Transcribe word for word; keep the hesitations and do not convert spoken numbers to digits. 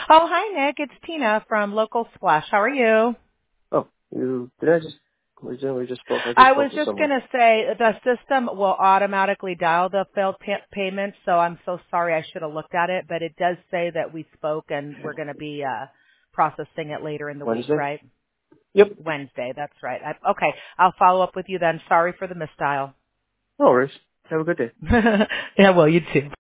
Oh, hi, Nick. It's Tina from Local Splash. How are you? Oh, you did I just we just we just spoke? I just I was spoke to just someone. going to say the system will automatically dial the failed pa- payment, so I'm so sorry I should have looked at it, but it does say that we spoke and we're going to be uh processing it later in the week, Wednesday? right? Yep. Wednesday, that's right. I, okay, I'll follow up with you then. Sorry for the misdial. No worries. Have a good day. Yeah, well, you too.